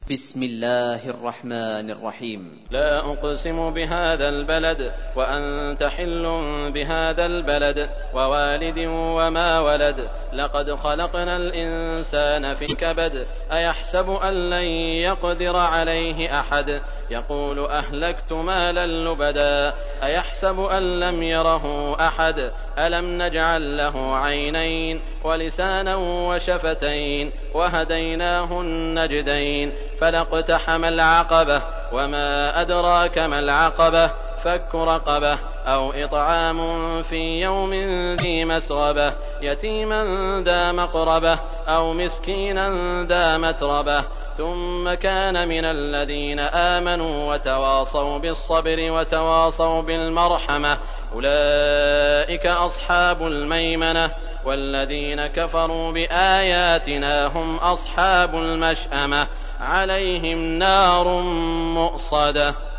بسم الله الرحمن الرحيم. لا أقسم بهذا البلد وأنت حل بهذا البلد ووالد وما ولد لقد خلقنا الإنسان في كبد أيحسب أن لن يقدر عليه أحد يقول أهلكت مالا لبدا أيحسب أن لم يره أحد ألم نجعل له عينين ولسانا وشفتين وهديناه النجدين فلاقتحم العقبة وما أدراك ما العقبة فك رقبة أو إطعام في يوم ذي مسغبة يتيما ذا مقربة أو مسكينا ذا متربة ثم كان من الذين آمنوا وتواصوا بالصبر وتواصوا بالمرحمة أولئك أصحاب الميمنة والذين كفروا بآياتنا هم أصحاب المشأمة عليهم نار مؤصدة.